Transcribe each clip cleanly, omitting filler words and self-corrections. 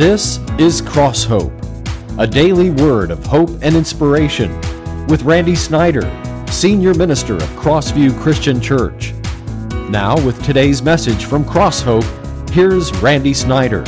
This is Cross Hope, a daily word of hope and inspiration with Randy Snyder, Senior Minister of Crossview Christian Church. Now with today's message from Cross Hope, here's Randy Snyder.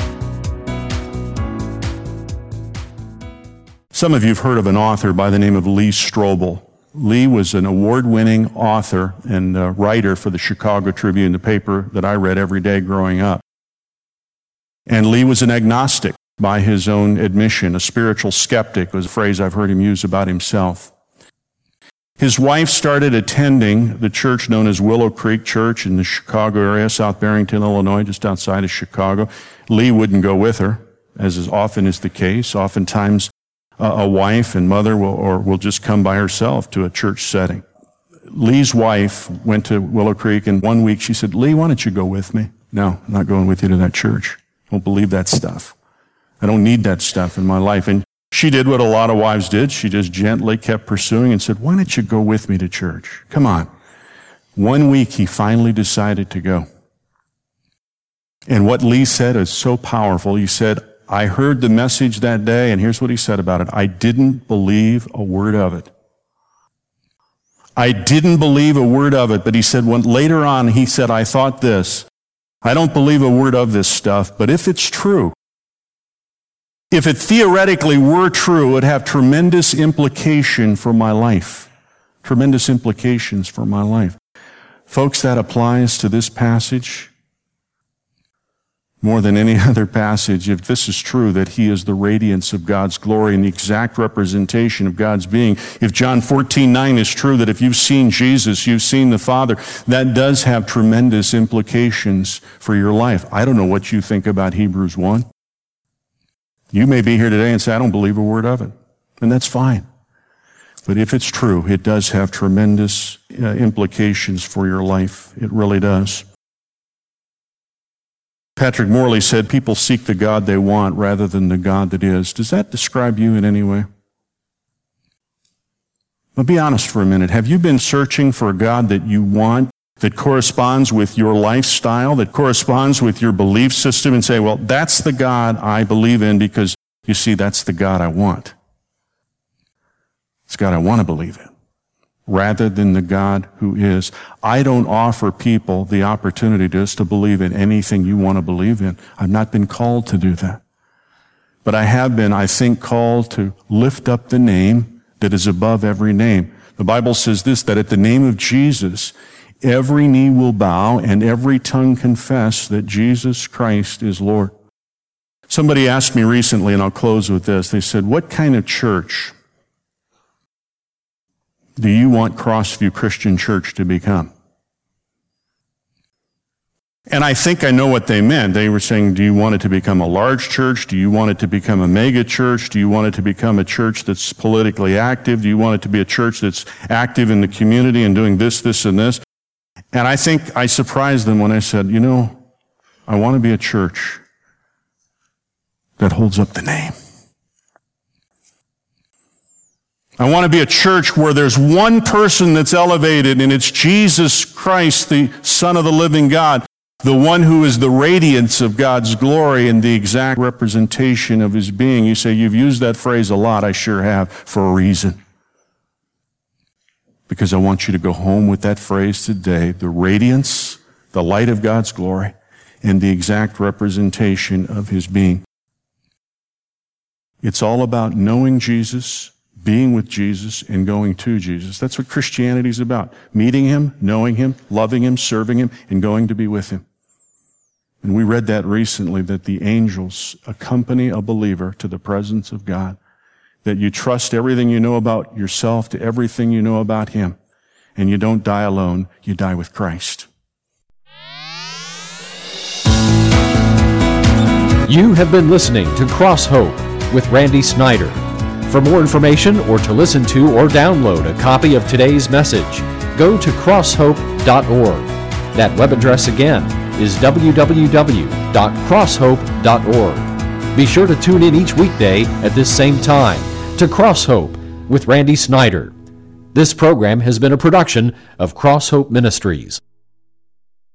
Some of you have heard of an author by the name of Lee Strobel. Lee was an award-winning author and writer for the Chicago Tribune, the paper that I read every day growing up. And Lee was an agnostic by his own admission. A spiritual skeptic was a phrase I've heard him use about himself. His wife started attending the church known as Willow Creek Church in the Chicago area, South Barrington, Illinois, just outside of Chicago. Lee wouldn't go with her, as is often is the case. Oftentimes, a wife and mother will just come by herself to a church setting. Lee's wife went to Willow Creek, and one week she said, "Lee, why don't you go with me?" "No, I'm not going with you to that church. I don't believe that stuff. I don't need that stuff in my life." And she did what a lot of wives did. She just gently kept pursuing and said, "Why don't you go with me to church? Come on." One week he finally decided to go. And what Lee said is so powerful. He said, "I heard the message that day," and here's what he said about it. "I didn't believe a word of it. I didn't believe a word of it." But he said, later on, he said, "I thought this. I don't believe a word of this stuff, but if it's true, if it theoretically were true, it would have tremendous implication for my life. Tremendous implications for my life." Folks, that applies to this passage more than any other passage. If this is true, that he is the radiance of God's glory and the exact representation of God's being, if John 14:9 is true, that if you've seen Jesus, you've seen the Father, that does have tremendous implications for your life. I don't know what you think about Hebrews 1. You may be here today and say, "I don't believe a word of it," and that's fine. But if it's true, it does have tremendous implications for your life. It really does. Patrick Morley said, "People seek the God they want rather than the God that is." Does that describe you in any way? But be honest for a minute. Have you been searching for a God that you want, that corresponds with your lifestyle, that corresponds with your belief system, and say, "Well, that's the God I believe in because, you see, that's the God I want. It's God I want to believe in," rather than the God who is. I don't offer people the opportunity just to believe in anything you want to believe in. I've not been called to do that. But I have been, I think, called to lift up the name that is above every name. The Bible says this, that at the name of Jesus, every knee will bow and every tongue confess that Jesus Christ is Lord. Somebody asked me recently, and I'll close with this. They said, "What kind of church do you want Crossview Christian Church to become?" And I think I know what they meant. They were saying, do you want it to become a large church? Do you want it to become a mega church? Do you want it to become a church that's politically active? Do you want it to be a church that's active in the community and doing this, this, and this? And I think I surprised them when I said, I want to be a church that holds up the name. I want to be a church where there's one person that's elevated, and it's Jesus Christ, the Son of the living God, the one who is the radiance of God's glory and the exact representation of his being. You say, "You've used that phrase a lot." I sure have, for a reason. Because I want you to go home with that phrase today, the radiance, the light of God's glory, and the exact representation of his being. It's all about knowing Jesus, being with Jesus, and going to Jesus. That's what Christianity is about. Meeting him, knowing him, loving him, serving him, and going to be with him. And we read that recently, that the angels accompany a believer to the presence of God, that you trust everything you know about yourself to everything you know about him, and you don't die alone, you die with Christ. You have been listening to Cross Hope with Randy Snyder. For more information or to listen to or download a copy of today's message, go to crosshope.org. That web address again is www.crosshope.org. Be sure to tune in each weekday at this same time to Cross Hope with Randy Snyder. This program has been a production of Cross Hope Ministries.